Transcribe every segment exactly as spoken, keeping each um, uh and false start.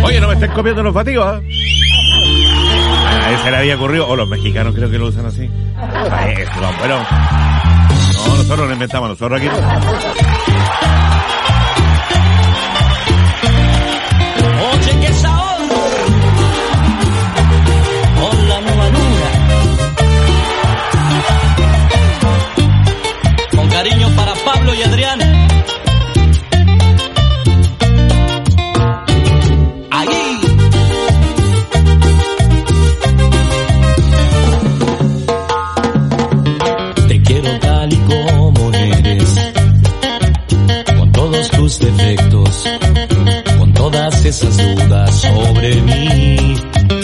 Oye, no me estén copiando los fatigos, ¿eh? A él se le había ocurrido, o los mexicanos creo que lo usan así. Eso, no, bueno. No, nosotros lo inventamos, nosotros aquí no. Oye, que sabor con la nueva luna. Con cariño para Pablo y Adrián. Ahí. Te quiero tal y como eres, con todos tus defectos, con todas esas dudas sobre mí.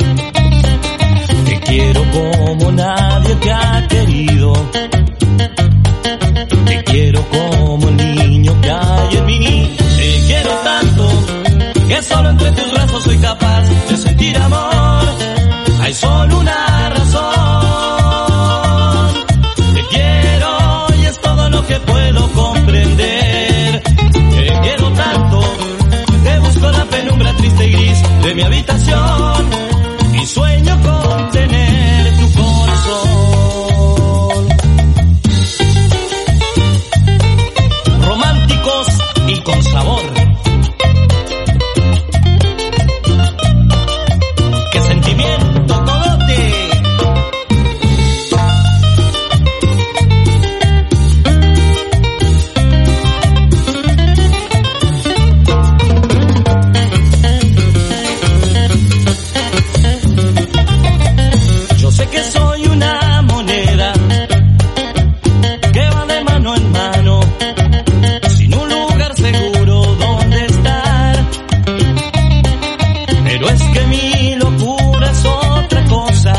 Te quiero como nadie te ha querido. Te quiero como el niño que hay en mí. Te quiero tanto que solo entre tus brazos soy capaz de sentir amor. Hay solo una razón. Te quiero y es todo lo que puedo comprender. Te quiero tanto que busco la penumbra triste y gris de mi habitación y sueño con tener tu corazón. Románticos y con sabor. ¡Qué sentimiento, cogote! Yo sé que soy una moneda que va de mano en mano, sin un lugar seguro donde estar. Pero es que mi locura es otra cosa,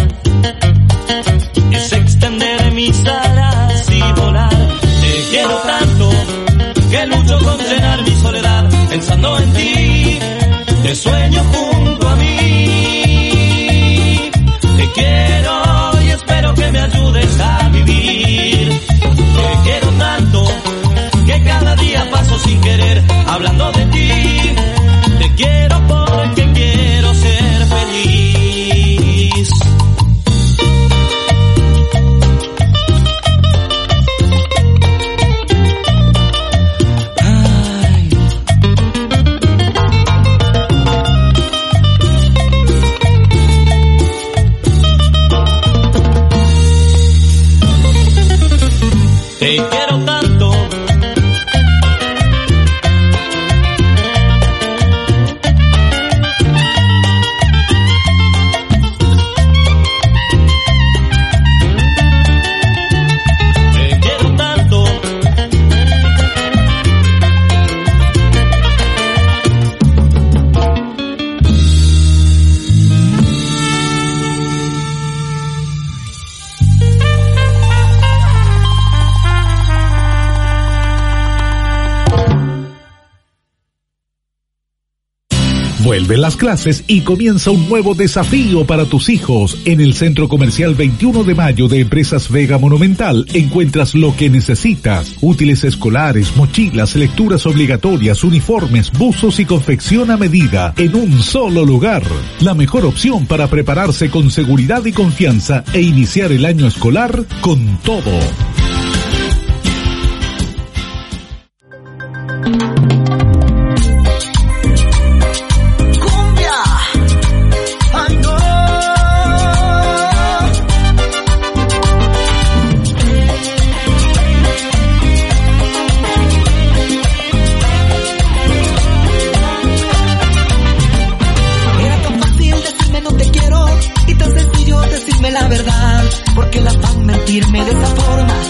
es extender mis alas y volar. Te quiero tanto que lucho con llenar mi soledad pensando en ti. Te sueño junto a mí. Te quiero y espero que me ayudes a vivir. Te quiero tanto que cada día paso sin querer hablando de ti. Te quiero porque quiero ser feliz. Ay. Te quiero tanto. Te quiero tanto. Vuelven las clases y comienza un nuevo desafío para tus hijos. En el Centro Comercial veintiuno de mayo de Empresas Vega Monumental encuentras lo que necesitas: útiles escolares, mochilas, lecturas obligatorias, uniformes, buzos y confección a medida en un solo lugar. La mejor opción para prepararse con seguridad y confianza e iniciar el año escolar con todo. La verdad, porque la van a mentirme de esa forma.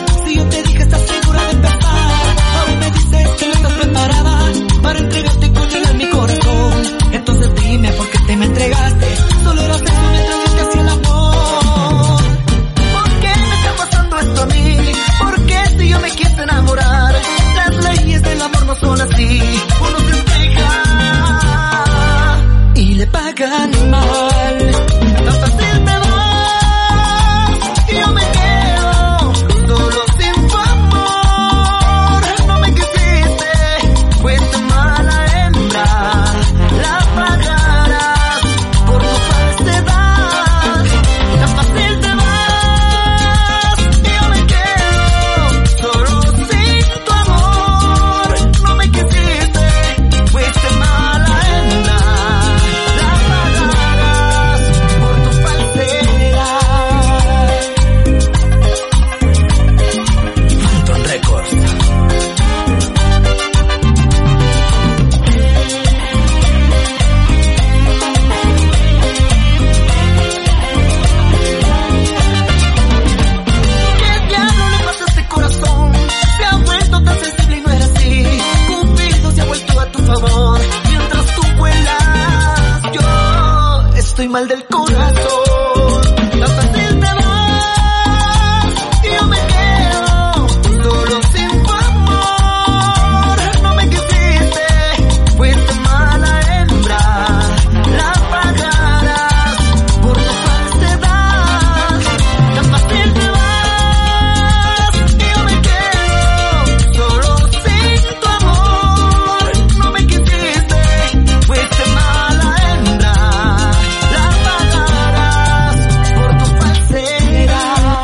estoy mal del corazón. Tan fácil te vas y yo me quedo solo sin tu amor. No me quisiste, fuiste mala hembra, la pagarás por tu falsedad. Tan fácil te vas y yo me quedo solo sin tu amor. No me quisiste, fuiste mala hembra, la pagarás por tu falsedad.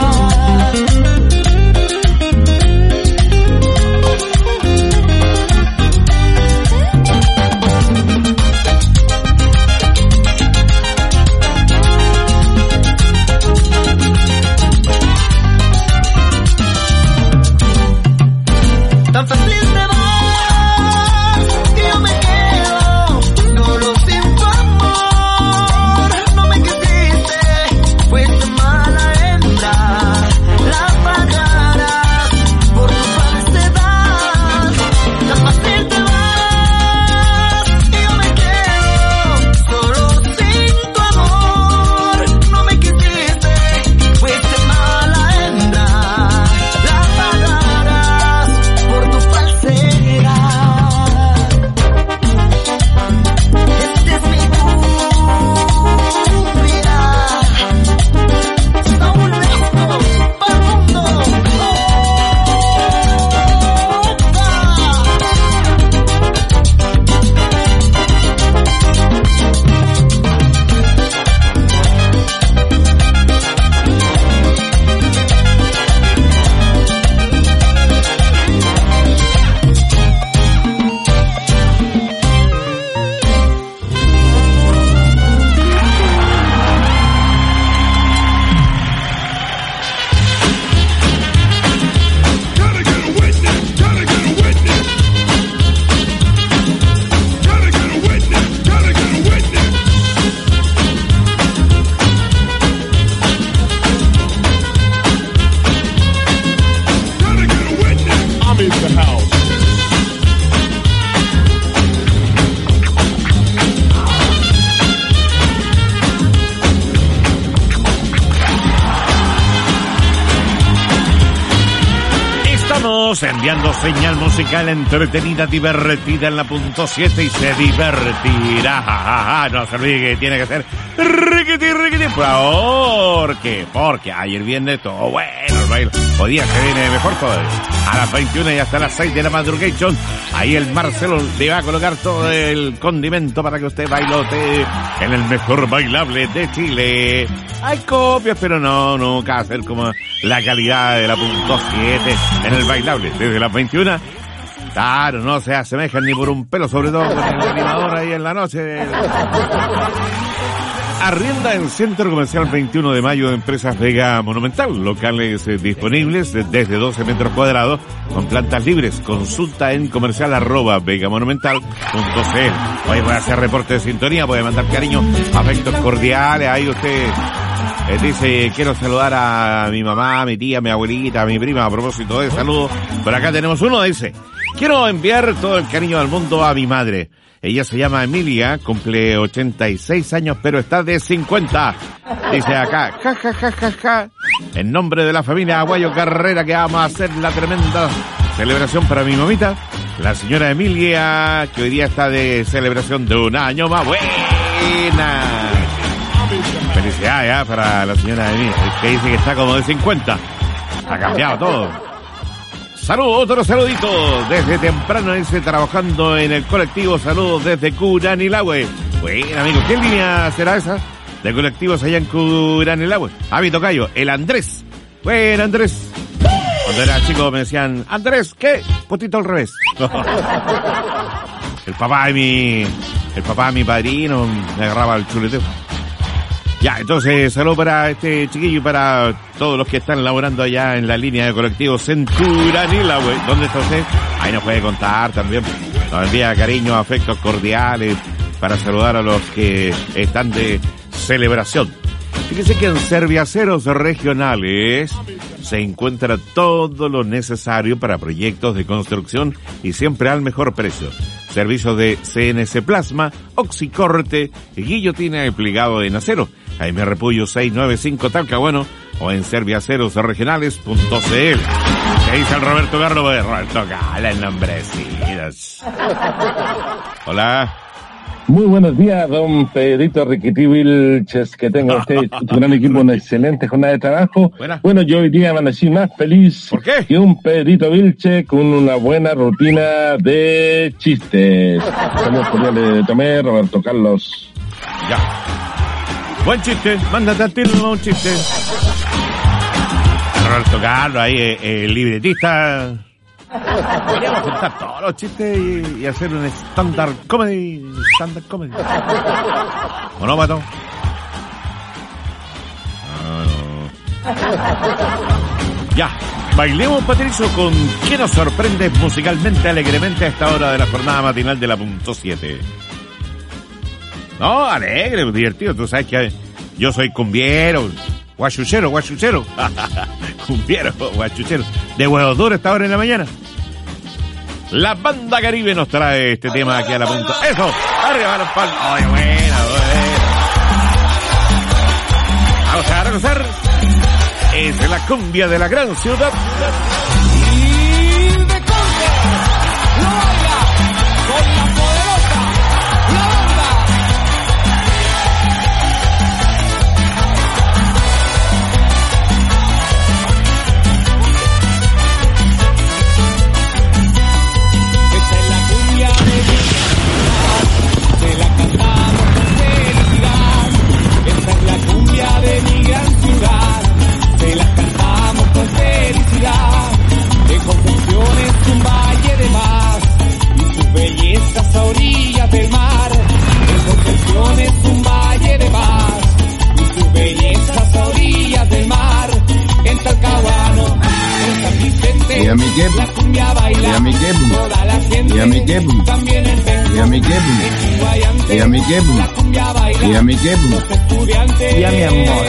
Tan fácil te vas y yo me quedo solo sin tu amor. No me quisiste, fuiste mala hembra, la pagarás por tu falsedad. Tan fácil te vas y yo me quedo solo sin tu amor. No me quisiste, fuiste mala hembra, la pagarás por tu falsedad. Este es mi vida, Saúl Resto, para el mundo. Gotta get a witness, gotta get a witness. Gotta get a witness, gotta get a witness. Gotta get a witness. I'm in the house. Estamos enviando señal musical entretenida, divertida en la punto siete y se divertirá. Ja, ja, ja. No se olvide que tiene que ser riquiti, riquiti. ¿Por qué? Porque ayer viernes todo bueno el baile. Hoy día se viene mejor todavía. A las veintiuna y hasta las seis de la madrugation. Ahí el Marcelo le va a colocar todo el condimento para que usted bailote en el mejor bailable de Chile. Hay copias, pero no, nunca va a ser como la calidad de la punto siete en el bailable. Desde las veintiuna, claro, no se asemejan ni por un pelo, sobre todo con el animador ahí en la noche. Arrienda en Centro Comercial veintiuno de mayo de Empresas Vega Monumental. Locales eh, disponibles de- desde doce metros cuadrados con plantas libres. Consulta en comercial arroba vegamonumental punto cl. Hoy voy a hacer reporte de sintonía, puede mandar cariño, afectos cordiales. Ahí usted eh, dice, quiero saludar a mi mamá, a mi tía, a mi abuelita, a mi prima. A propósito de saludos, por acá tenemos uno, dice, quiero enviar todo el cariño del mundo a mi madre. Ella se llama Emilia, cumple ochenta y seis años, pero está de cincuenta. Dice acá, ja, ja, ja, ja, ja. En nombre de la familia Aguayo Carrera, que vamos a hacer la tremenda celebración para mi mamita, la señora Emilia, que hoy día está de celebración de un año más. Buena. Felicidades, ¿eh? Para la señora Emilia, que dice que está como de cincuenta. Ha cambiado todo. Saludos, otro saludito. Desde temprano dice, trabajando en el colectivo. Saludos desde Curanilahue. Bueno, amigo, ¿qué línea será esa? De colectivos allá en Curanilahue. A mi tocayo, el Andrés. Bueno, Andrés. Cuando era chico me decían, Andrés, ¿qué? Potito al revés. El papá de mi... El papá de mi padrino me agarraba el chuleteo. Ya, entonces, saludo para este chiquillo y para todos los que están laborando allá en la línea de colectivos en Curanilahue. ¿Dónde está usted? Ahí nos puede contar también. Nos envía cariños, afectos cordiales para saludar a los que están de celebración. Fíjese que en Serviaceros Regionales se encuentra todo lo necesario para proyectos de construcción y siempre al mejor precio. Servicios de C N C Plasma, Oxicorte, guillotina y plegado en acero. Jaime Repullo seiscientos noventa y cinco Talcahuano o en serviaceros regionales punto c l. ¿Qué dice el Roberto Garro? Roberto Gala, el nombrecitos. Hola. Muy buenos días, don Pedrito Riquití Vilches, que tenga usted tu gran equipo una excelente jornada de trabajo. Buena. Bueno, yo hoy día amanecí más feliz ¿Por qué? que un Pedrito Vilche con una buena rutina de chistes. Saludos cordiales de Tomé, Roberto Carlos. Ya. Buen chiste, mándate al tiro un chiste. Roberto Carlos, ahí, eh, el libretista. Podríamos juntar todos los chistes y, y hacer un stand-up comedy. Stand-up comedy. ¿O no, Pato? Ah, no. Ya. Bailemos, Patricio, con ¿qué nos sorprende musicalmente, alegremente a esta hora de la jornada matinal de la punto siete? No, alegre, divertido. Tú sabes que yo soy cumbiero, guachuchero, guachuchero. Cumbiero, guachuchero. De huevos duros esta hora en la mañana. La banda Caribe nos trae este tema aquí a la punta. ¡Eso! ¡Arriba los palos! ¡Ay, buena, buena! Vamos a gozar. Es la cumbia de la gran ciudad. A orillas del mar, en Concepción es un valle de paz, y sus bellezas a orillas del mar, en Talcahuano, en San Vicente, Y a mi quepo. la cumbia baila, Y a mi quepo. toda la gente, Y a mi quepo. también en Benco, Y a mi quepo. en Chihuayante, Y a mi quepo. la cumbia baila, Y a mi quepo. los estudiantes, Y a mi amor.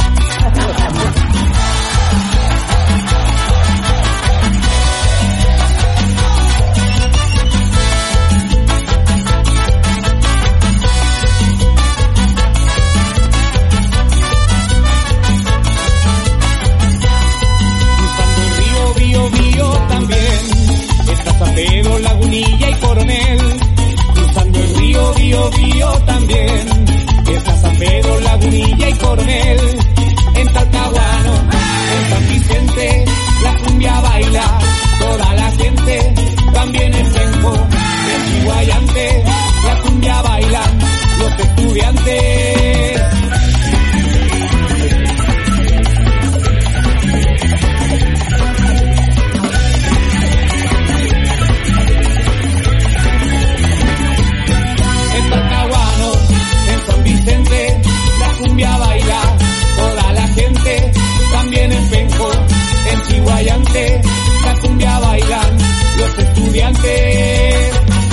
Pedro, Lagunilla y Coronel, cruzando el río Bío Bío también, está San Pedro, Lagunilla y Coronel, en Talcahuano, en San Vicente, la cumbia baila, toda la gente, también en Benco, en Chihuayante, la cumbia bailan, los estudiantes. En Talcahuano, en San Vicente, la cumbia baila, toda la gente, también en Benco, en Chihuayante, la cumbia bailan, los estudiantes.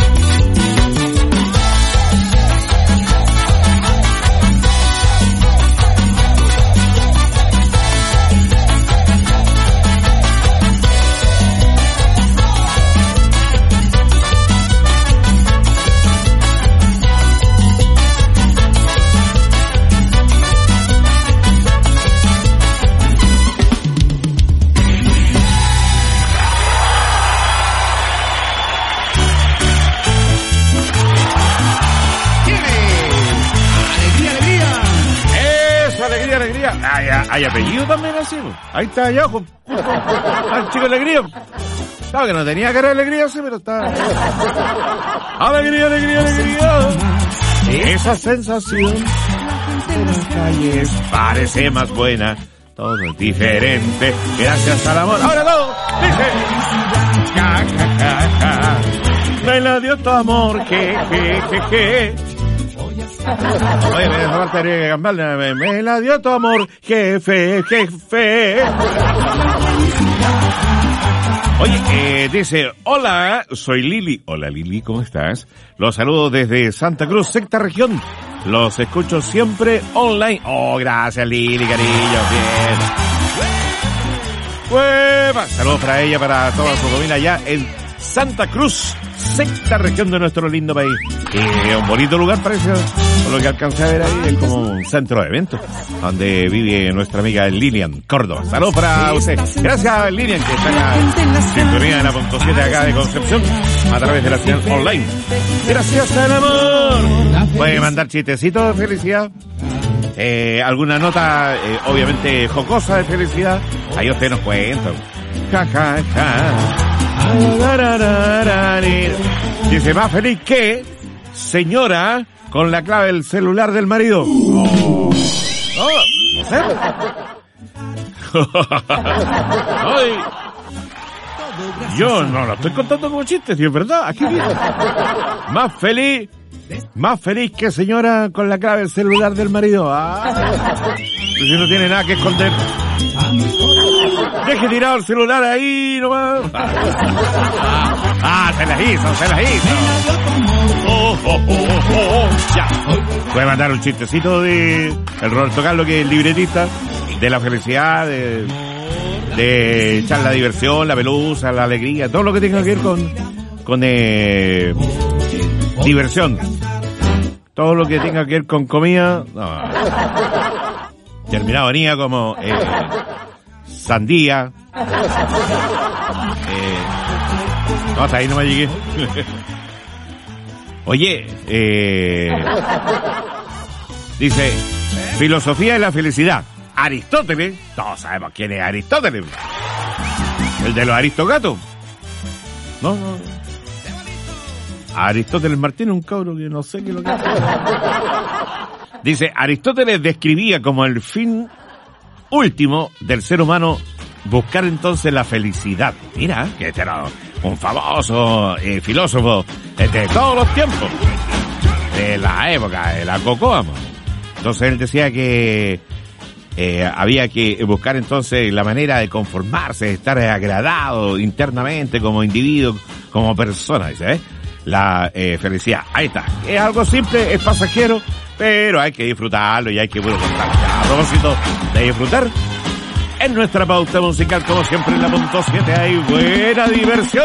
Hay, hay apellido también así, ¿no? Ahí está allá, ojo. Al chico Alegría. Claro que no tenía cara de alegría así, pero está. Alegría, alegría, alegría. Esa sensación de las calles parece más buena. Todo es diferente. Gracias al amor. Ahora todo. Dice. Ja, ja, ja, ja. Me la dio tu amor. Que, que, que, que. Oye, me faltaría que cambiarle. Me, me la dio tu amor, jefe, jefe. Oye, eh, dice, hola, soy Lili. Hola Lili, ¿cómo estás? Los saludo desde Santa Cruz, sexta región. Los escucho siempre online. Oh, gracias Lili, cariño, bien. ¡Hueva! Saludos para ella, para toda su familia allá en Santa Cruz, sexta región de nuestro lindo país. Y un bonito lugar parece, por lo que alcancé a ver ahí, es como un centro de eventos, donde vive nuestra amiga Lilian Córdoba. Saludos para usted. Gracias, Lilian, que está en la sintonía de la punto siete acá de Concepción, a través de la señal online. Gracias al amor. Puede mandar chistecitos de felicidad. Eh, alguna nota, eh, obviamente, jocosa de felicidad. Ahí usted nos cuenta. Ja, ja, ja. Dice, más feliz que señora con la clave del celular del marido. Oh. Oh, no sé. Ay. Yo no lo estoy contando como chiste, si es verdad. Aquí viene. Más feliz, más feliz que señora con la clave del celular del marido. Ah. Si no tiene nada que esconder. Deje tirado el celular ahí nomás. Ah, ah, se las hizo, se las hizo. Oh, oh, oh, oh, oh. Ya. Voy a mandar un chistecito de el Roberto Carlos, que es el libretista de la felicidad, de, de echar la diversión, la pelusa, la alegría, todo lo que tenga que ver con, con eh, diversión. Todo lo que tenga que ver con comida. No. Terminado venía como eh, sandía. Eh, no, hasta ahí no me llegué. Oye, eh, dice, filosofía de la felicidad. Aristóteles, todos sabemos quién es Aristóteles. El de los aristogatos. No, no. Aristóteles Martínez, un cabro que no sé qué es lo que hace. Dice, Aristóteles describía como el fin último del ser humano buscar entonces la felicidad. Mira, que este era un famoso eh, filósofo de todos los tiempos, de la época de la cocoa. Entonces él decía que eh, había que buscar entonces la manera de conformarse, de estar agradado internamente como individuo, como persona, dice, ¿eh? La eh, felicidad. Ahí está. Es algo simple, es pasajero, pero hay que disfrutarlo y hay que bueno, contarlo. A propósito de disfrutar, en nuestra pauta musical, como siempre en la punto siete, hay buena diversión.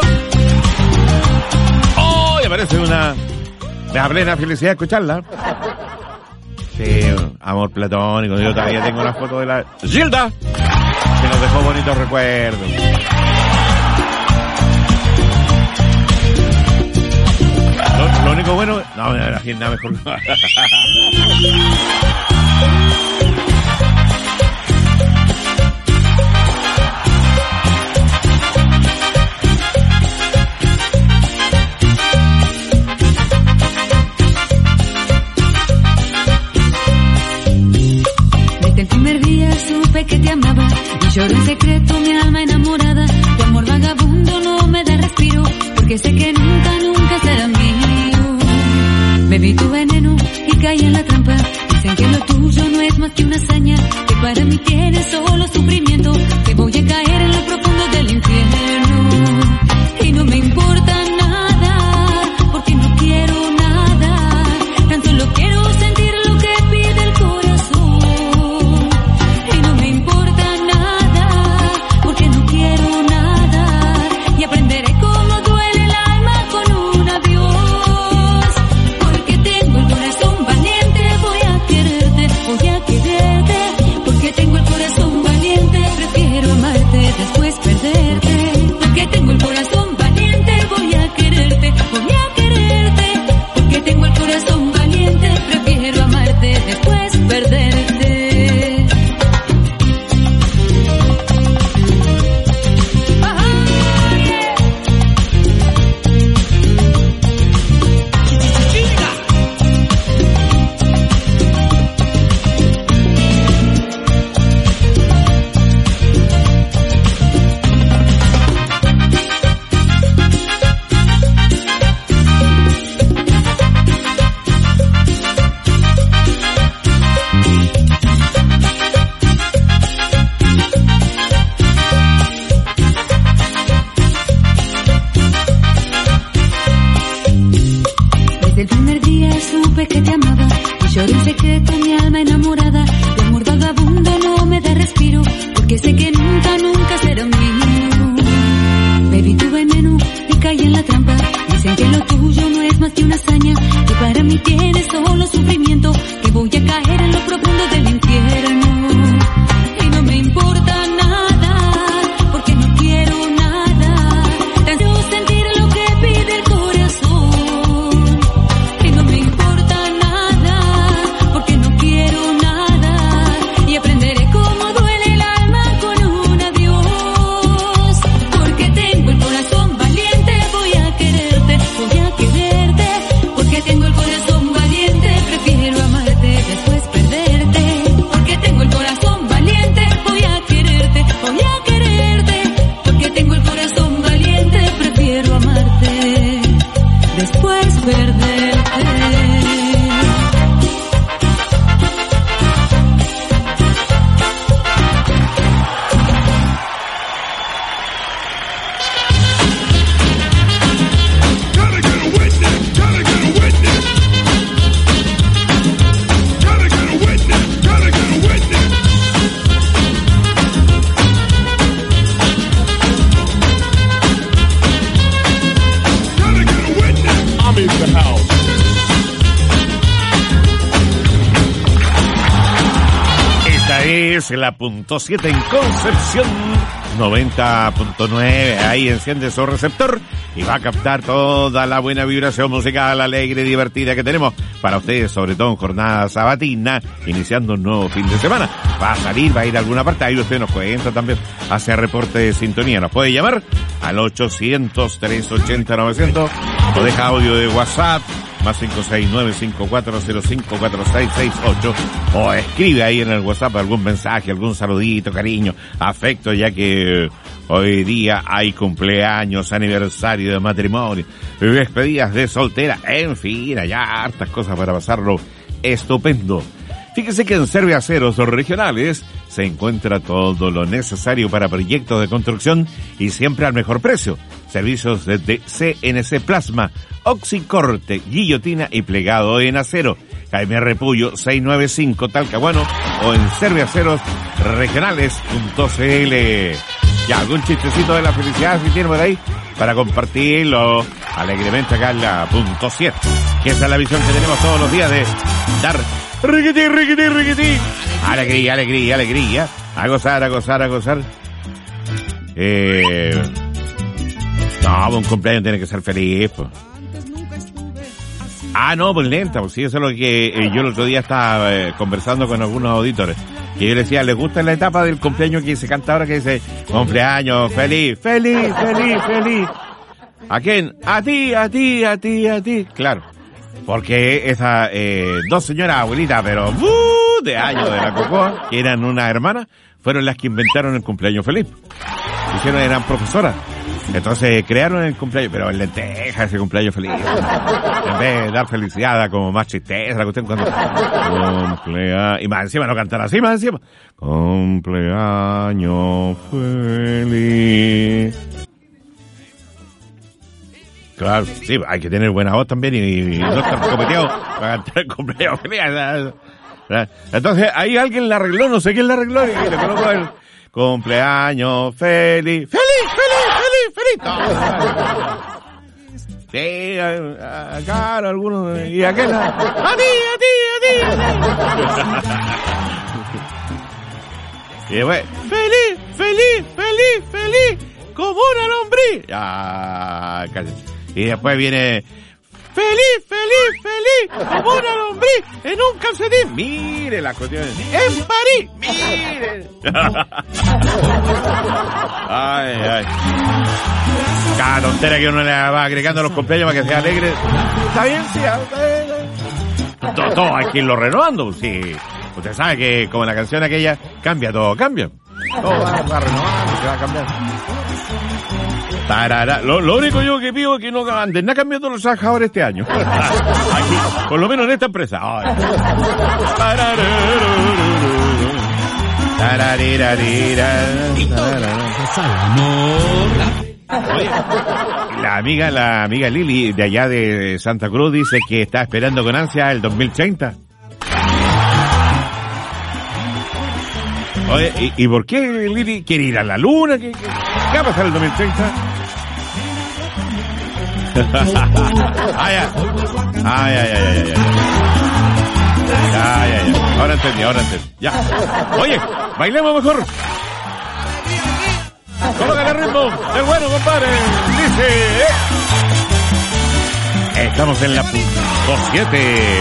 Oh, me parece una me da plena felicidad escucharla. Sí, amor platónico. Yo todavía tengo una foto de la Gilda, que nos dejó bonitos recuerdos. Lo, lo único bueno... No, la Gilda mejor no. Desde el primer día supe que te amaba y lloré en secreto mi alma enamorada. Tu amor vagabundo no me da respiro, porque sé que nunca, nunca será mío. Bebí tu veneno y caí en la trampa. Dicen que lo tuyo no es más que una hazaña, que para mí tienes solo sufrimiento, que voy a caer en lo profundo del infierno. Y no me importa nada, porque no quiero nada, tan solo quiero sentir lo que pide el corazón. Y no me importa nada, porque no quiero nada, y aprenderé cómo duele el alma con un adiós. Porque tengo el corazón valiente, voy a quererte, voy a quererte. Porque tengo el corazón valiente, prefiero amarte, después perderte. Porque tengo el corazón valiente, voy a quererte, voy a quererte. Porque tengo el corazón valiente, prefiero amarte, después perderte. Ajá, yeah. Desde el primer día supe que te amaba y lloré en secreto mi alma enamorada. Tu amor vagabundo no me da respiro, porque sé que nunca, nunca será mío. Bebí tu veneno y caí en la trampa. Dicen que lo siento que voy a caer en lo profundo del infierno. Y no me importa nada, porque no quiero nada, tan solo sentir lo que pide el corazón. Y no me importa nada, porque no quiero nada, y aprenderé cómo duele el alma con un adiós. Porque tengo el corazón valiente, voy a quererte, voy a quererte, porque tengo el corazón valiente, prefiero amarte, después perderte. Porque tengo el corazón valiente, voy a quererte, voy a quererte, porque tengo el corazón valiente, prefiero amarte, después perderte. Gotta get a witness, gotta get a witness. Gotta get a witness, gotta get a witness. Gotta get a witness. I'm in the house. Esta es la punto siete en Concepción, noventa punto nueve. Ahí enciende su receptor y va a captar toda la buena vibración musical alegre y divertida que tenemos para ustedes, sobre todo en jornada sabatina, iniciando un nuevo fin de semana. Va a salir, va a ir a alguna parte, ahí usted nos cuenta también, hace reporte de sintonía. Nos puede llamar al ochocientos, trescientos ochenta, novecientos, o deja audio de WhatsApp, más cinco seis nueve cinco cuatro cero cinco cuatro seis seis ocho, o escribe ahí en el WhatsApp algún mensaje, algún saludito, cariño, afecto, ya que hoy día hay cumpleaños, aniversario de matrimonio, despedidas de soltera, en fin, hay hartas cosas para pasarlo estupendo. Fíjese que en Serviaceros Regionales se encuentra todo lo necesario para proyectos de construcción y siempre al mejor precio. Servicios de C N C Plasma, oxicorte, guillotina y plegado en acero. Jaime Repullo seiscientos noventa y cinco Talcahuano o en serviaceros regionales punto c l. Ya, algún chistecito de la felicidad si tiene por ahí para compartirlo alegremente acá en la punto siete. Que esa es la visión que tenemos todos los días de dar riquití, riquití, riquití. Alegría, alegría, alegría. A gozar, a gozar, a gozar. Eh... No, un cumpleaños tiene que ser feliz, pues. Ah, no, pues lenta, pues sí, eso es lo que eh, yo el otro día estaba eh, conversando con algunos auditores. Y yo les decía, ¿les gusta la etapa del cumpleaños que se canta ahora, que dice, cumpleaños feliz, feliz, feliz, feliz? ¿A quién? A ti, a ti, a ti, a ti. Claro, porque esas eh, dos señoras abuelitas, pero uh, de años de la Cocoa, que eran una hermana, fueron las que inventaron el cumpleaños feliz. Hicieron, eran profesoras. Entonces crearon el cumpleaños, pero en lenteja ese cumpleaños feliz. En vez de dar felicidad, da como más tristeza la cuestión cuando cumpleaños. Y más encima no cantar así, más encima. Cumpleaños feliz. Claro, sí, hay que tener buena voz también y, y no estar cometido para cantar el cumpleaños feliz. Entonces ahí alguien la arregló, no sé quién la arregló, y le colocó el cumpleaños feliz. ¡Feliz, feliz, feliz, feliz! No, sí, claro, algunos, y aquel, a ti, a ti, a ti, a ti. Y después, feliz, feliz, feliz, feliz, como una lombriz. Ya, cállate. Y después viene, feliz, feliz, feliz, como una lombriz en un calcetín. Mire las cuestiones. En París, mire. Ay, ay. Cada tontera que uno le va agregando a los cumpleaños para que sea alegre. Está bien, sí, está bien. Todo, todo hay que irlo renovando, sí. Usted sabe que como la canción aquella, cambia, todo cambia. Todo va, va renovando, se va a cambiar. Tarara. Lo, lo único yo que pido es que no anden nada cambiando los trabajadores este año. Aquí, por lo menos en esta empresa. Ay. Oye, la amiga, la amiga Lili de allá de Santa Cruz dice que está esperando con ansia el dos mil treinta. Oye, ¿y, y por qué Lili quiere ir a la luna? ¿Qué, qué, qué va a pasar el dos mil treinta? ay, ay, ay, ay, ay, ay. ahora entendí, ahora entendí. Ya. Oye, bailemos mejor. Colócale el ritmo del bueno, compadre. Dice. Eh. Estamos en la punto siete.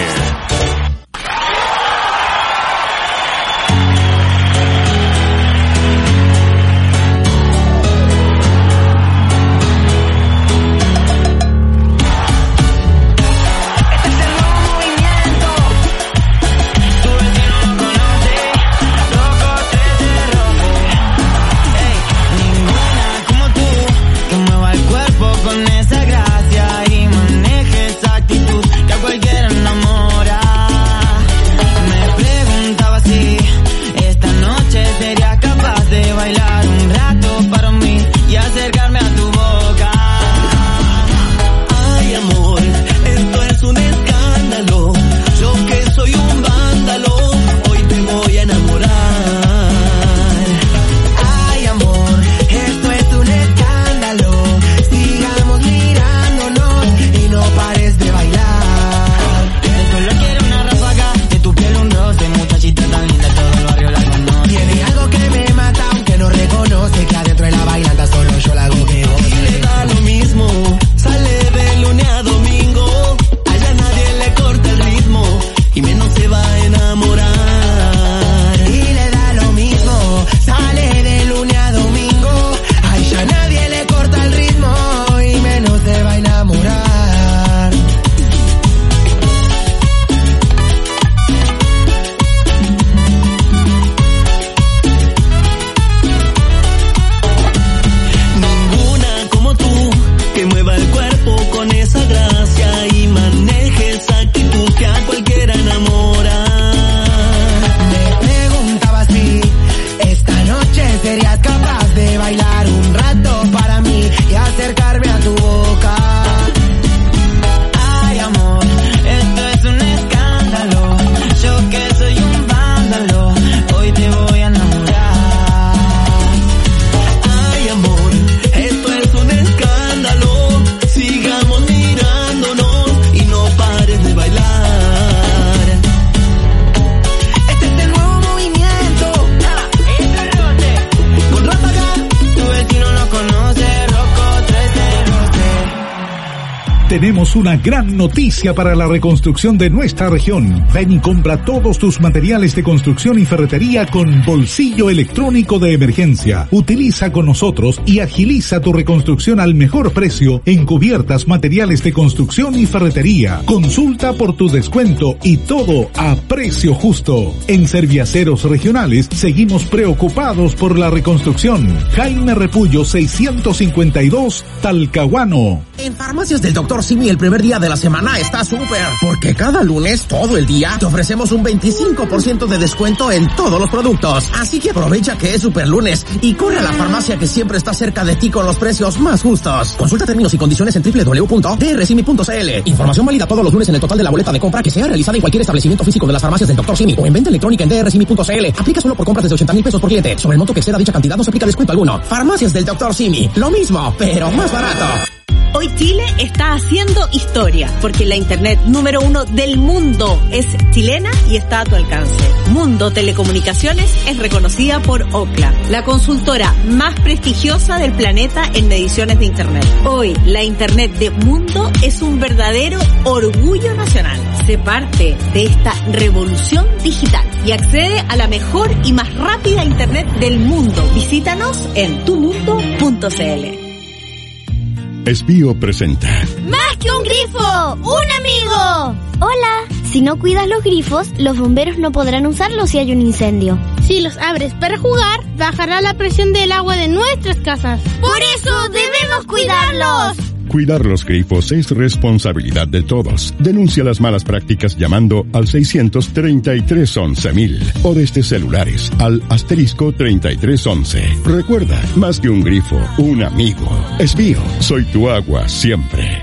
Tenemos una gran noticia para la reconstrucción de nuestra región. Ven y compra todos tus materiales de construcción y ferretería con bolsillo electrónico de emergencia. Utiliza con nosotros y agiliza tu reconstrucción al mejor precio en cubiertas, materiales de construcción y ferretería. Consulta por tu descuento y todo a precio justo. En Serviaceros Regionales seguimos preocupados por la reconstrucción. Jaime Repullo seiscientos cincuenta y dos, Talcahuano. En Farmacias del doctor Simi el primer día de la semana está súper, porque cada lunes, todo el día, te ofrecemos un veinticinco por ciento de descuento en todos los productos. Así que aprovecha que es super lunes y corre a la farmacia que siempre está cerca de ti con los precios más justos. Consulta términos y condiciones en doble u doble u doble u punto d r simi punto c l. Información válida todos los lunes en el total de la boleta de compra que sea realizada en cualquier establecimiento físico de las farmacias del doctor Simi o en venta electrónica en d r simi punto c l. Aplica solo por compras desde ochenta mil pesos por cliente. Sobre el monto que exceda dicha cantidad no se aplica descuento alguno. Farmacias del doctor Simi. Lo mismo, pero más barato. Hoy Chile está haciendo historia, porque la internet número uno del mundo es chilena y está a tu alcance. Mundo Telecomunicaciones es reconocida por Ookla, la consultora más prestigiosa del planeta en mediciones de internet. Hoy, la internet de Mundo es un verdadero orgullo nacional. Sé parte de esta revolución digital y accede a la mejor y más rápida internet del mundo. Visítanos en tu mundo punto c l. Espío presenta ¡Más que un grifo! ¡Un amigo! Hola, si no cuidas los grifos, los bomberos no podrán usarlos si hay un incendio. Si los abres para jugar, bajará la presión del agua de nuestras casas. ¡Por eso debemos cuidarlos! Cuidar los grifos es responsabilidad de todos. Denuncia las malas prácticas llamando al seiscientos treinta y tres once mil o desde celulares al asterisco treinta y tres once. Recuerda, más que un grifo, un amigo. Espío, soy tu agua siempre.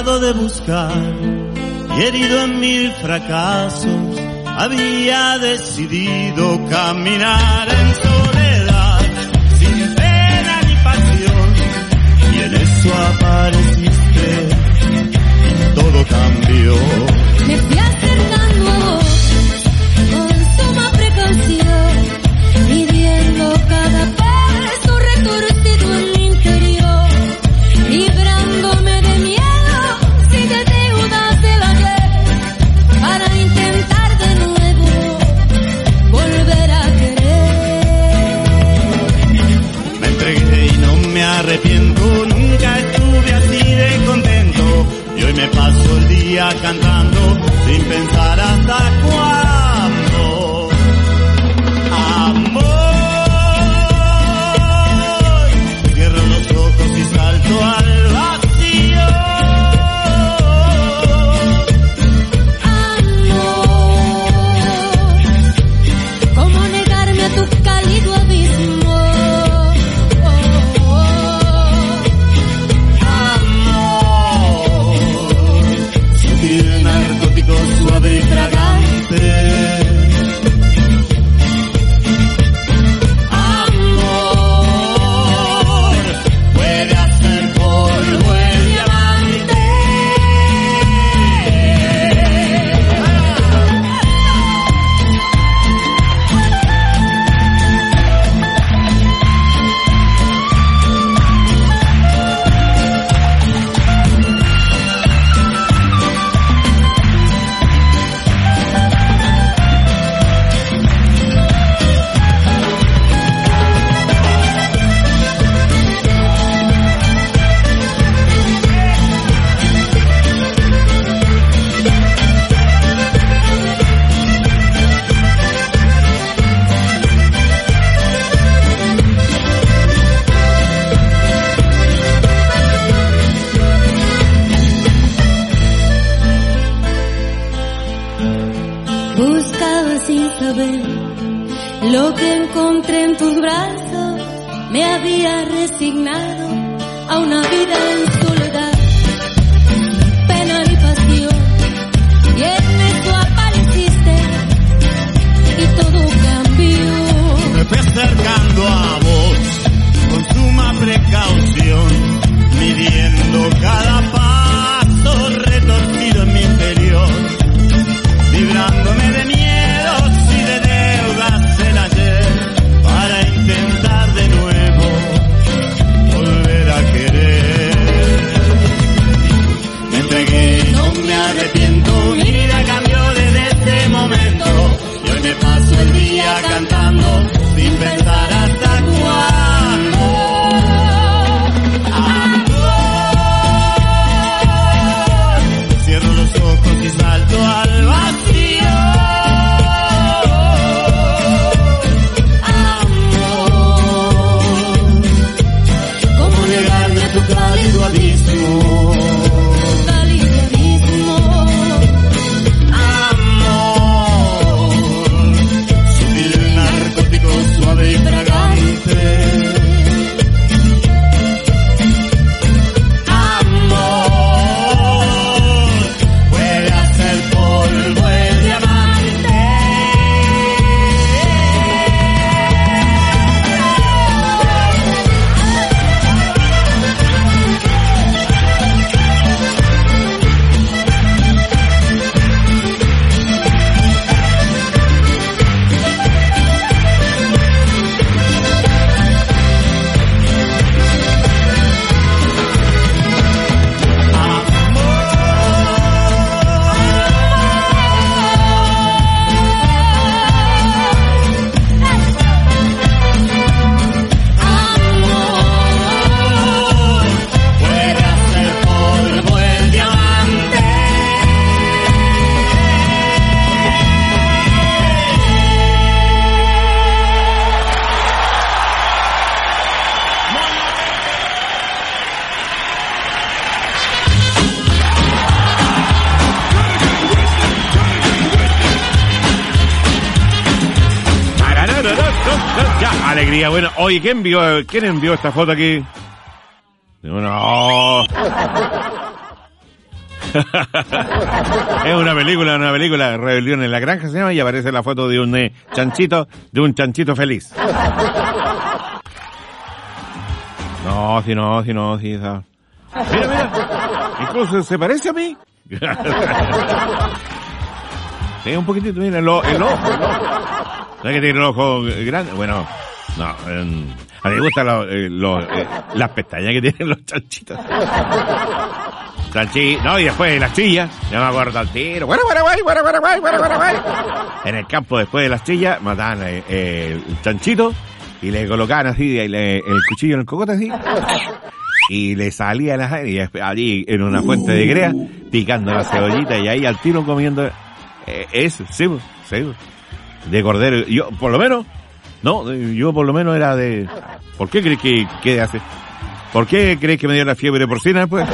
cansado de buscar y herido en mil fracasos, había decidido caminar en soledad, sin pena ni pasión, y en eso apareciste y todo cambió. Me fui acercando a vos con suma precaución, midiendo cada paso retorcido en mi interior, librándome de miedo y de deudas del ayer, para intentar de nuevo volver a querer. Me entregué y no me arrepiento, nunca estuve así de contento, y hoy me paso el día cantando sin pensar hasta cuándo. Amor, cierro los ojos y salto al vacío. Amor, ¿cómo negarme a tu cálido abismo? Sutil, narcótico, suave y fragante. Amor, puede hacer polvo el diamante. Buscaba sin saber lo que encontré en tus brazos, me había resignado a una vida en soledad, pena y pasión, y en eso apareciste y todo cambió. Me fui acercando a vos con suma precaución, midiendo cada paso retorcido en mi interior, librándome de miedos y de deudas del ayer, para intentar de nuevo volver a querer. Me entregué y no me arrepiento, mi vida cambió desde este momento, y hoy me paso el día cantando sin pensar hasta cuándo. Amor, cierro los ojos y salto al vacío. Amor, ¿cómo negarme a tu cálido abismo? Cálido abismo. Amor, sutil, narcótico, suave y fragante. Amor, puede hacer polvo el diamante. Ya, alegría. Bueno, oye, ¿quién envió, quién envió esta foto aquí? No. Es una película, una película, Rebelión en la Granja se llama, y aparece la foto de un eh, chanchito, de un chanchito feliz. No, si no, si no, si esa. Mira, mira, incluso se parece a mí. Sí, un poquitito, mira, el, o- el ojo, el ojo. ¿No es que tiene el ojo grande? Bueno, no, eh, a mí me gustan lo- eh, lo- eh, las pestañas que tienen los chanchitos. Chanchi, no, y después de las chillas, ya me acuerdo al tiro. Bueno, bueno, bueno, bueno, bueno, bueno, bueno, bueno, bueno. En el campo, después de las chillas, mataban eh, eh, el chanchito y le colocaban así el, el cuchillo en el cocote así. Y le salía la y allí en una fuente de grea, picando la cebollita y ahí al tiro comiendo eh, eso, sí, sí, de cordero. Yo, por lo menos, no, yo por lo menos era de... ¿Por qué crees que, que hace? ¿Por qué crees que me dio la fiebre porcina después?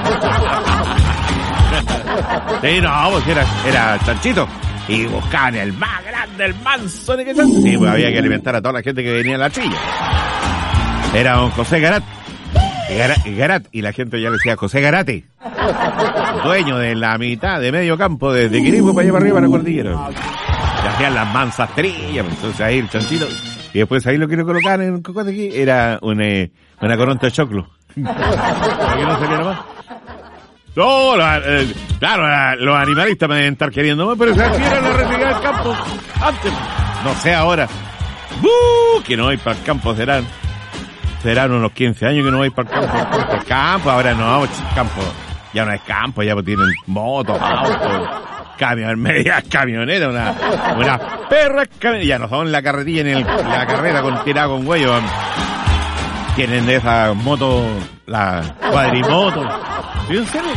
Sí, no, porque era, era chanchito. Y buscaban el más grande, el manso de que chancho. Sí, pues había que alimentar a toda la gente que venía a la trilla. Era don José Garat. Garat, Garat, y la gente ya le decía José Garate, dueño de la mitad de medio campo desde Quirigüe para allá para arriba a la cordillera. Le hacían las mansas trillas, entonces ahí el chanchito, y después ahí lo que lo colocaban en un cocote aquí era una, una coronta de choclo. Para que no saliera más. No, la, eh, claro, la, los animalistas me deben estar queriendo más, pero se adquieren a retirar el campo antes. No sé ahora. ¡Buu! Que no voy para el campo, serán. Serán unos quince años que no voy para el campo. El campo, ahora no, campo. Ya no es campo, ya pues tienen motos, autos, camión, medias camionetas, una, una perra camioneta. Ya no son la carretilla en el, la carrera con tirada con huello. Tienen de esas motos, la cuadrimoto. ¿Sí, en serio?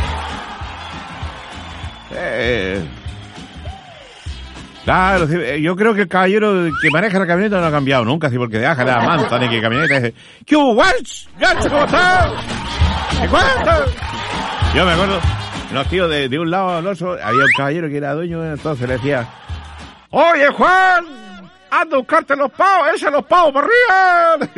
Eh, claro, sí, yo creo que el caballero que maneja la camioneta no ha cambiado nunca, sí, porque deja la mansa ni que camioneta es... ¿Qué hubo, Walsh? ¿Gancho, cómo estás? ¿Qué cuenta? Yo me acuerdo, los tíos de, de un lado al otro, había un caballero que era dueño, entonces le decía, oye, Juan, anda a buscarte los pavos, echa los pavos por arriba.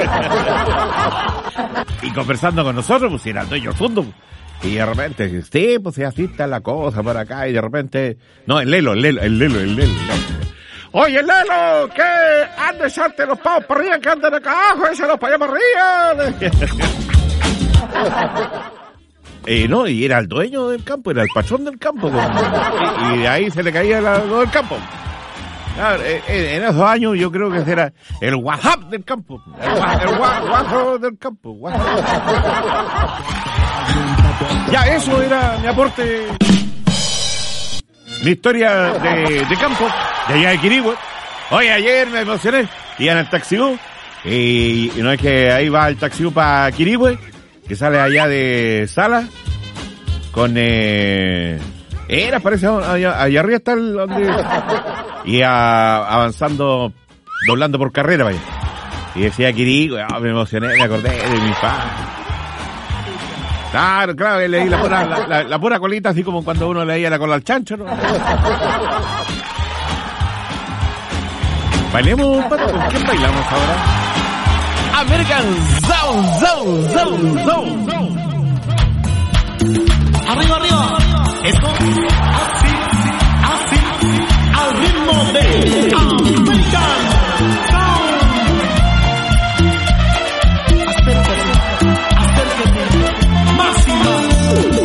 Y conversando con nosotros, pues era el dueño del fondo. Y de repente, sí, pues así está la cosa por acá, y de repente, no, el Lelo, el Lelo, el Lelo, el Lelo. El Lelo. Oye, Lelo, ¿qué? Anda a echarte los pavos para arriba, que andan acá abajo, échalos para allá para arriba. Eh, no, y era el dueño del campo, era el patrón del campo. Con, y, y de ahí se le caía la, lo del campo. Claro, eh, eh, en esos años yo creo que era el WhatsApp del campo. El, wa, el wa, WhatsApp del campo. WhatsApp. Ya, eso era mi aporte. Mi historia de, de campo, de allá de Quirigüe. Oye, ayer me emocioné. Iba en el taxibús. Y, y no es que ahí va el taxibús para Quirigüe, que sale allá de Sala. Con... Eh, era, parece, allá, allá arriba está el... Donde, y a, avanzando, doblando por carrera, vaya. Y decía Quirigüe, oh, me emocioné, me acordé de mi padre. Claro, claro, leí la pura, la, la, la pura colita, así como cuando uno leía la cola al chancho, ¿no? ¿Bailemos, Pato? ¿Con quién bailamos ahora? American Zone, Zone, Zone, Zone. Arriba, arriba. Esto, así, así, al ritmo de American Zone. Acércate, acércate, más y más.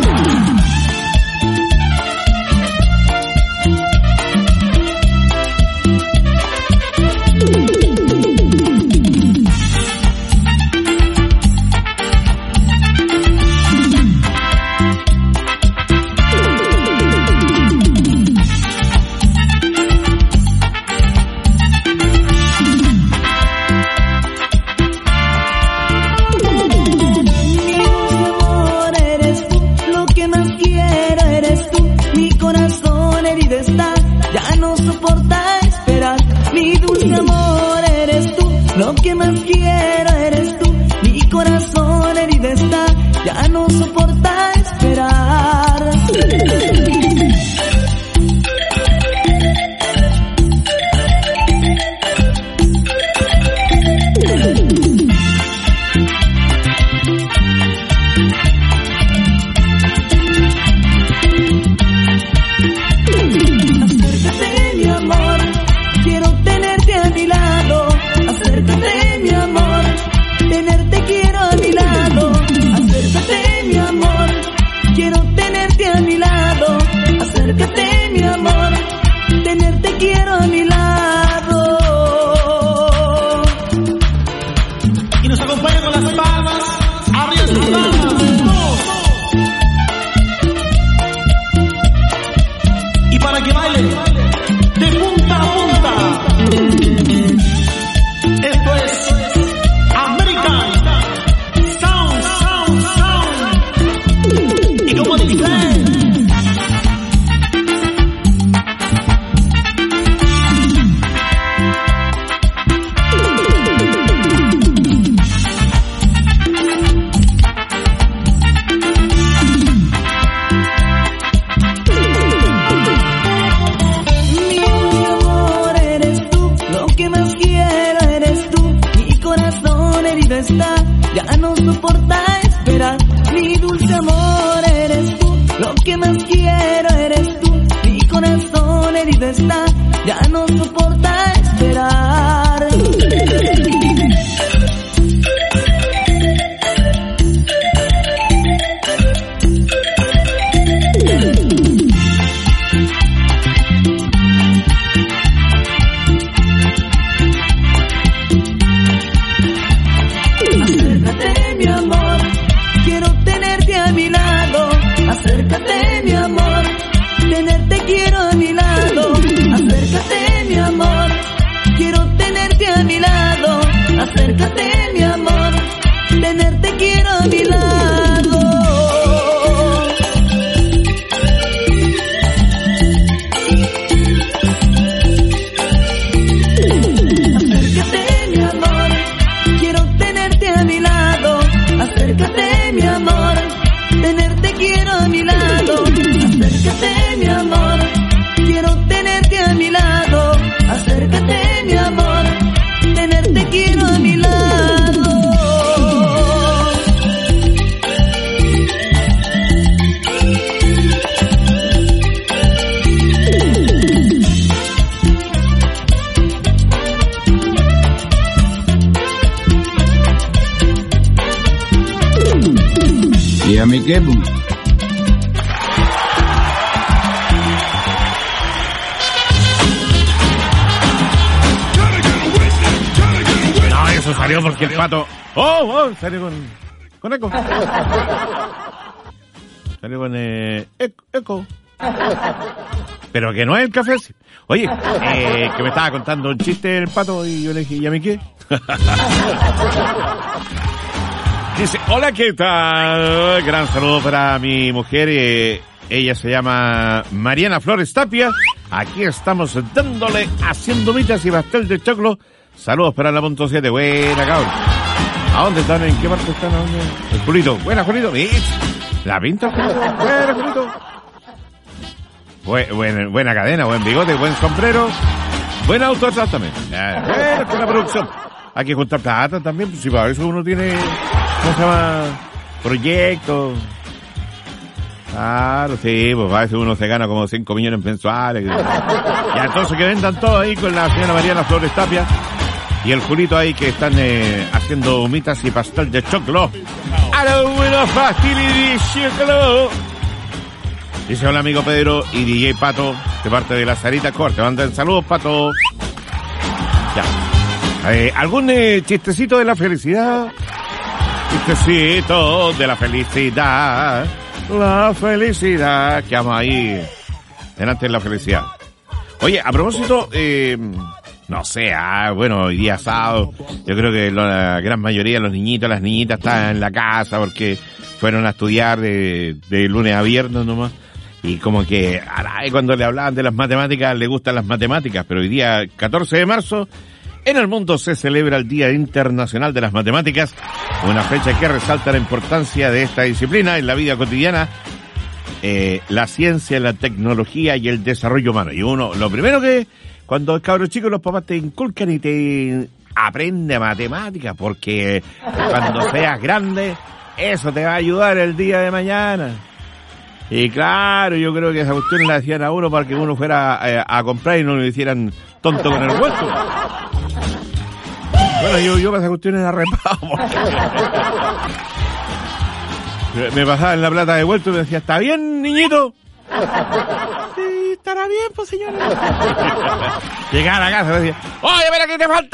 Lo que más quiero eres tú, mi corazón herido está, ya no soporta esperar. herida está, ya no soporta esperar. Mi dulce amor eres tú, lo que más quiero eres tú. Mi corazón herido está, ya no soporta esperar. Acércate mi amor, quiero tenerte a mi lado. Acércate mi amor, tenerte quiero a mi lado. Acércate mi amor, quiero tenerte a mi lado. Acércate mi amor, tenerte quiero a mi lado. Acércate mi amor, quiero tenerte a mi lado. Acércate mi amor, tenerte quiero a mi lado. Acércate mi amor, quiero tenerte a mi lado. Acércate mi amor, tenerte quiero a mi lado. ¿Y a mí qué? No, eso salió porque el pato... ¡Oh, oh! Salió con... con eco. Salió con... Eh, eco, eco. Pero que no es el café. Oye, eh, que me estaba contando un chiste el pato y yo le dije, ¿y a mí qué? Dice, hola, ¿qué tal? Gran saludo para mi mujer. Eh, ella se llama Mariana Flores Tapia. Aquí estamos dándole, haciendo mitas y pastel de choclo. Saludos para la punto siete. Buena, cabrón. ¿A dónde están? ¿En qué parte están? ¿A dónde? El Julito. Buena, Julito. La pinta, Julito. Buena, Julito. Buen, buen, buena cadena, buen bigote, buen sombrero. Buen auto atrás también. Eh, buena, buena producción. Hay que juntar plata también, pues si para eso uno tiene, ¿cómo se llama? Proyectos. Claro, sí, pues a veces uno se gana como cinco millones mensuales. Ya, entonces que vendan todo ahí con la señora Mariana Flores Tapia y el Julito ahí que están eh, haciendo humitas y pastel de choclo. ¡A lo bueno, pastel de choclo! Dice, hola amigo Pedro y D J Pato, de parte de la Sarita Corte. Mandan saludos, Pato. Ya. Eh, ¿Algún eh, chistecito de la felicidad? Chistecito de la felicidad. La felicidad. Que vamos ahí. Delante de la felicidad. Oye, a propósito, eh, no sé, ah, bueno, hoy día sábado, yo creo que la gran mayoría de los niñitos, las niñitas están en la casa porque fueron a estudiar de, de lunes a viernes nomás. Y como que, aray, cuando le hablaban de las matemáticas, le gustan las matemáticas, pero hoy día, catorce de marzo, en el mundo se celebra el Día Internacional de las Matemáticas, una fecha que resalta la importancia de esta disciplina en la vida cotidiana, eh, la ciencia, la tecnología y el desarrollo humano. Y uno, lo primero que, cuando es cabro chico, los papás te inculcan y te aprende matemáticas, porque cuando seas grande, eso te va a ayudar el día de mañana. Y claro, yo creo que esa cuestión la hacían a uno para que uno fuera eh, a comprar y no lo hicieran tonto con el vuelto. Bueno, yo, yo para esa cuestión era repado. Me pasaba en la plata de vuelto y me decía, ¿está bien, niñito? Sí, estará bien, pues, señor. Llegaba a la casa y me decía, oye, mira que te falta.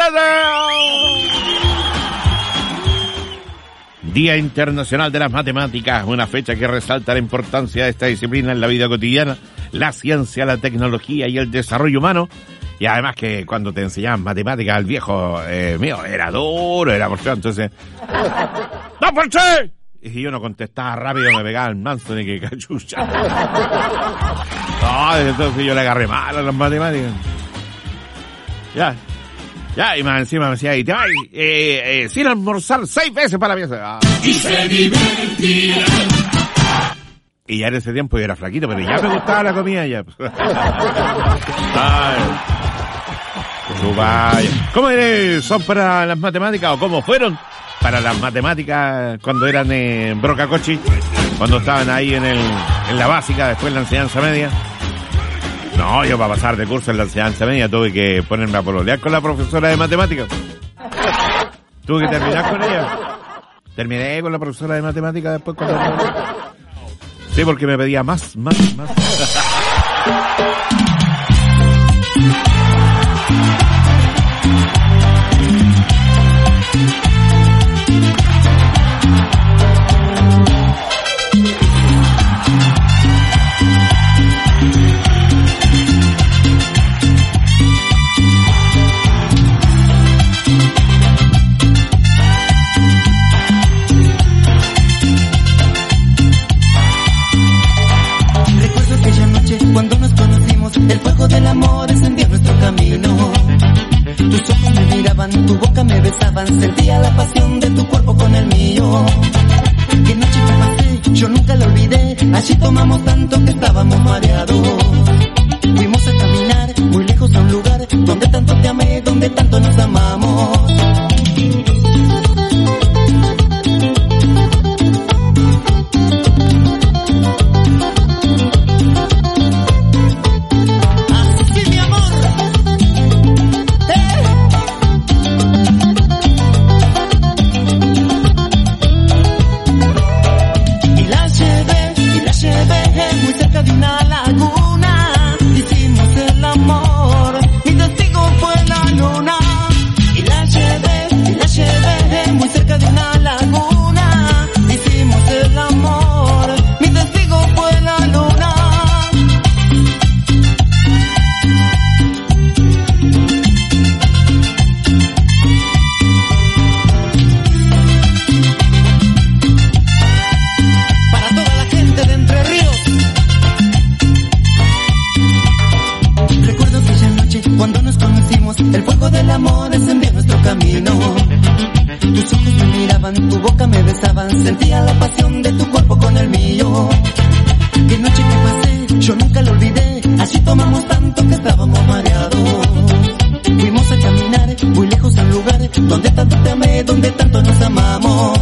Día Internacional de las Matemáticas, una fecha que resalta la importancia de esta disciplina en la vida cotidiana, la ciencia, la tecnología y el desarrollo humano. Y además que cuando te enseñaban matemáticas, el viejo eh, mío era duro, era por qué, entonces... ¡No, por qué! Y si yo no contestaba rápido, me pegaba el manso de que cachucha. No, entonces yo le agarré mal a las matemáticas. Ya. Ya, y más encima me decía, y te vas eh, eh, sin almorzar seis veces para la pieza. Ah. Y se divertirá. Y ya en ese tiempo yo era flaquito, pero ya me gustaba la comida ya. Ay. Vaya. ¿Cómo eres? ¿Son para las matemáticas o cómo fueron para las matemáticas cuando eran en Brocacochi, cuando estaban ahí en el en la básica, después en la enseñanza media. No, yo para pasar de curso en la enseñanza media tuve que ponerme a pololear con la profesora de matemáticas. Tuve que terminar con ella. Terminé con la profesora de matemáticas después cuando... Sí, porque me pedía más, más, más. Cuando nos conocimos, el fuego del amor encendió nuestro camino. Tus ojos me miraban, tu boca me besaban, sentía la pasión de tu cuerpo con el mío. Qué noche que pasé, yo nunca la olvidé, allí tomamos tanto que estábamos mareados. Fuimos a caminar muy lejos a un lugar donde tanto te amé, donde tanto nos amamos. Sentía la pasión de tu cuerpo con el mío. Qué noche que pasé, yo nunca lo olvidé. Allí tomamos tanto que estábamos mareados. Fuimos a caminar muy lejos a un lugar donde tanto te amé, donde tanto nos amamos.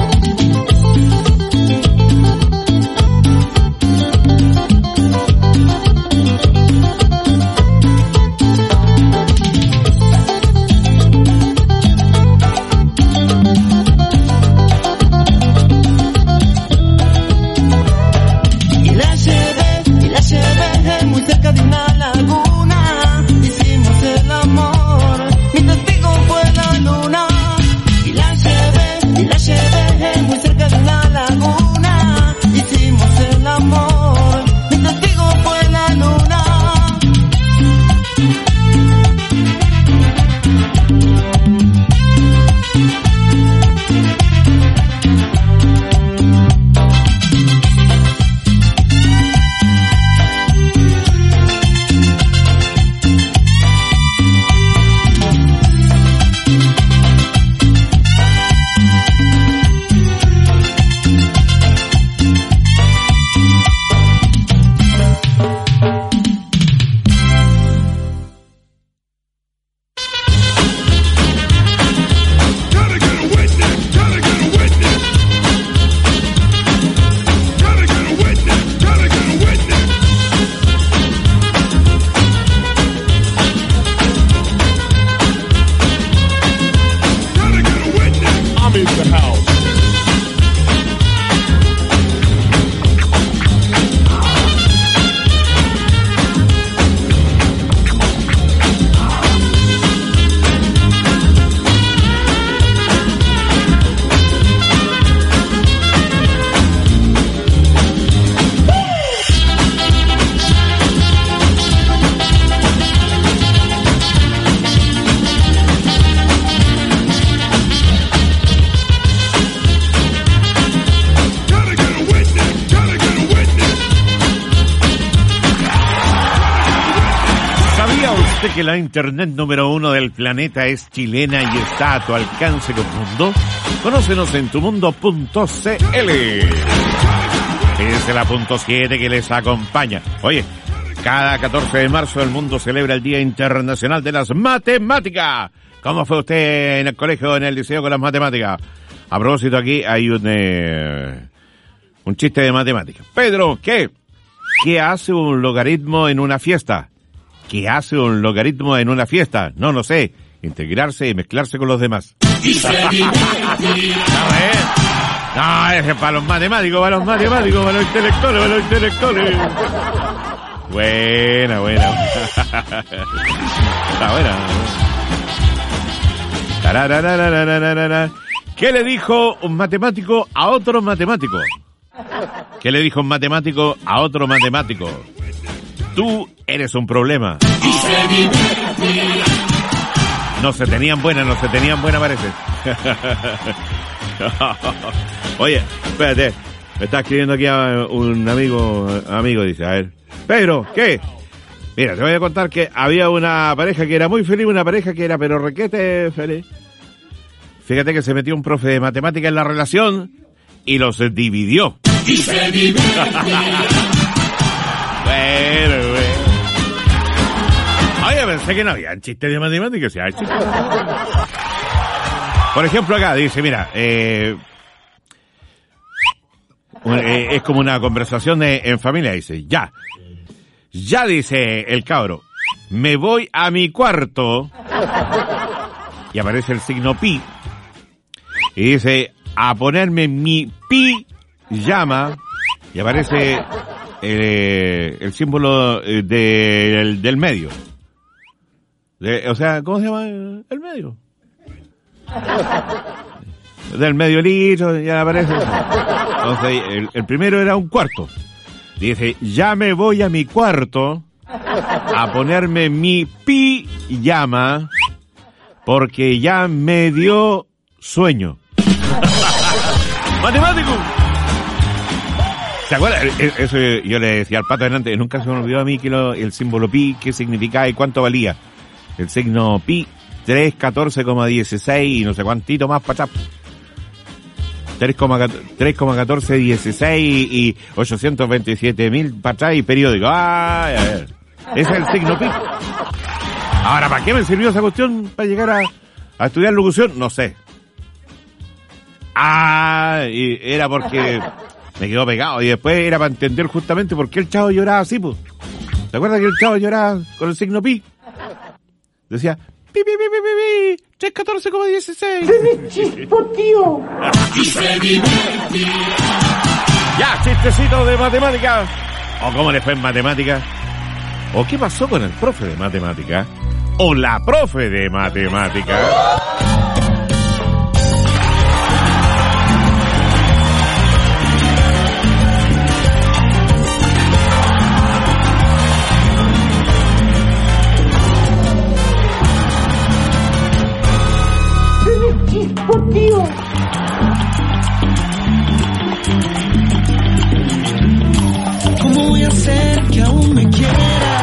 Que la internet número uno del planeta es chilena y está a tu alcance con Mundo. Conócenos en tumundo punto c l. Es la punto siete que les acompaña. Oye, cada catorce de marzo el mundo celebra el Día Internacional de las Matemáticas. ¿Cómo fue usted en el colegio, en el liceo con las matemáticas? A propósito, aquí hay un, eh, un chiste de matemáticas. Pedro, ¿qué? ¿Qué hace un logaritmo en una fiesta? ¿Qué hace un logaritmo en una fiesta? No, no sé. Integrarse y mezclarse con los demás. No, ese es para los matemáticos, para los matemáticos, para los intelectuales, para los intelectuales. Buena, buena. Está buena. Tararararararara. ¿Qué le dijo un matemático a otro matemático? ¿Qué le dijo un matemático a otro matemático? Tú eres un problema. No se tenían buena, no se tenían buena, parece. Oye, espérate. Me está escribiendo aquí a un amigo, amigo dice, a ver. Pedro, ¿qué? Mira, te voy a contar que había una pareja que era muy feliz, una pareja que era pero requete feliz. Fíjate que se metió un profe de matemática en la relación y los dividió. Bueno, bueno. Oye, pensé que no había chistes de matemáticas, sí hay chistes. Por ejemplo, acá dice, mira, eh, eh, es como una conversación de, en familia, dice, ya, ya dice el cabro, me voy a mi cuarto, y aparece el signo pi, y dice, a ponerme mi pi llama, y aparece eh, el símbolo de, del, del medio. De, o sea, ¿cómo se llama el medio? Del medio litro, ya aparece. Entonces, el, el primero era un cuarto. Dice, ya me voy a mi cuarto a ponerme mi pijama porque ya me dio sueño. ¡Matemático! ¿Se acuerdan? Eso yo le decía al Pato Hernández, nunca se me olvidó a mí que lo, el símbolo pi, qué significaba y cuánto valía. El signo pi, tres, catorce, dieciséis y no sé cuántito más para atrás. tres, catorce, dieciséis y ochocientos veintisiete mil para atrás y periódico. Ay, a ver. Ese es el signo pi. Ahora, ¿para qué me sirvió esa cuestión? ¿Para llegar a, a estudiar locución? No sé. Ah, y era porque me quedó pegado. Y después era para entender justamente por qué el chavo lloraba así, pues. ¿Te acuerdas que el chavo lloraba con el signo pi? Decía, pi, pi, pi, pi, pi, pi, tres, catorce, dieciséis. ¡Chispo, tío! Ya, chistecito de matemáticas. ¿O cómo le fue en matemáticas? ¿O qué pasó con el profe de matemáticas? ¿O la profe de matemáticas? Tío. ¿Cómo voy a hacer que aún me quieras?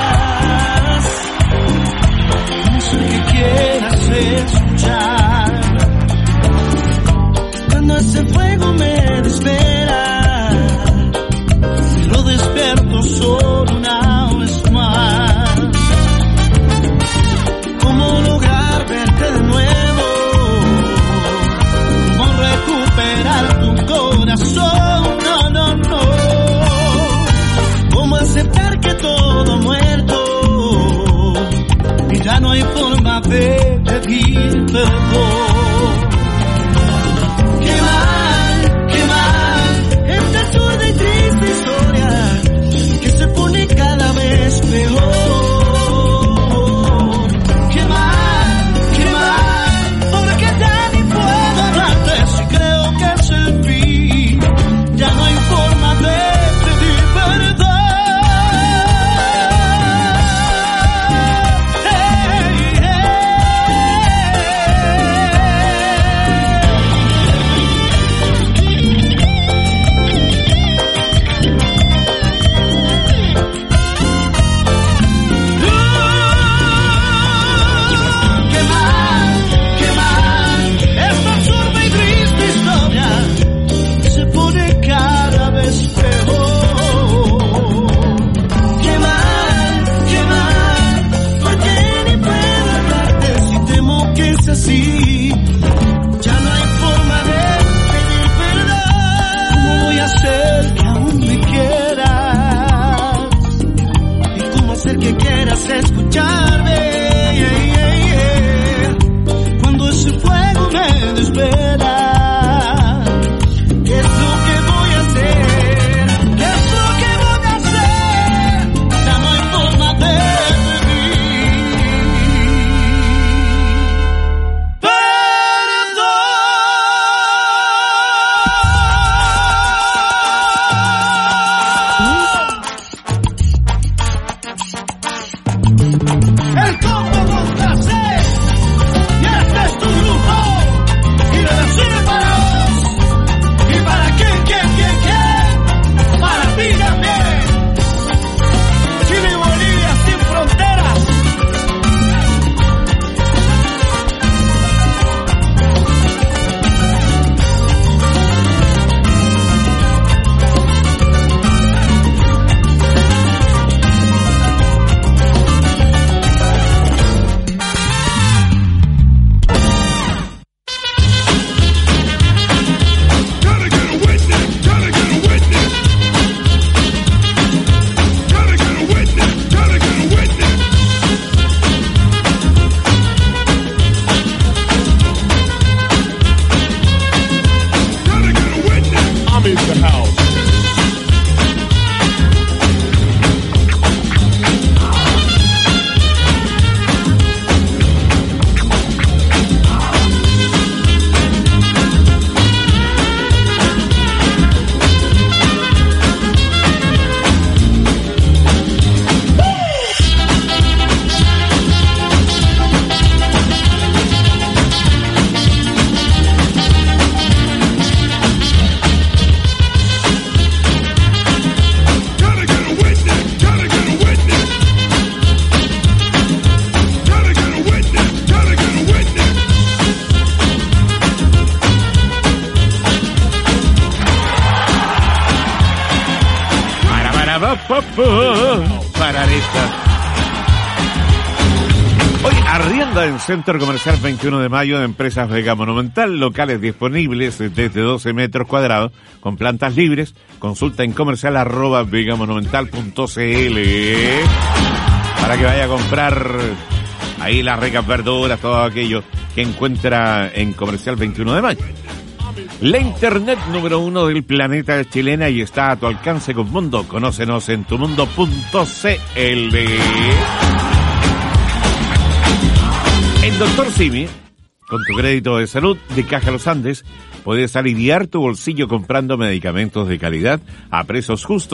No sé qué quieras escuchar. Cuando ese fuego me desespera, lo despierto solo una vez más. ¿Cómo lograr verte de nuevo? Recuperar tu corazón, no, no, no. ¿Cómo aceptar que todo ha muerto y ya no hay forma de pedir perdón? Qué mal pa, pa, pa, para estas. Hoy arrienda en Centro Comercial veintiuno de mayo de Empresas Vega Monumental, locales disponibles desde doce metros cuadrados, con plantas libres. Consulta en comercial arroba vegamonumental punto cl para que vaya a comprar ahí las ricas verduras, todo aquello que encuentra en Comercial veintiuno de mayo. La internet número uno del planeta es chilena y está a tu alcance con Mundo. Conócenos en tumundo punto cl. En Doctor Simi, con tu crédito de salud de Caja Los Andes, puedes aliviar tu bolsillo comprando medicamentos de calidad a precios justos.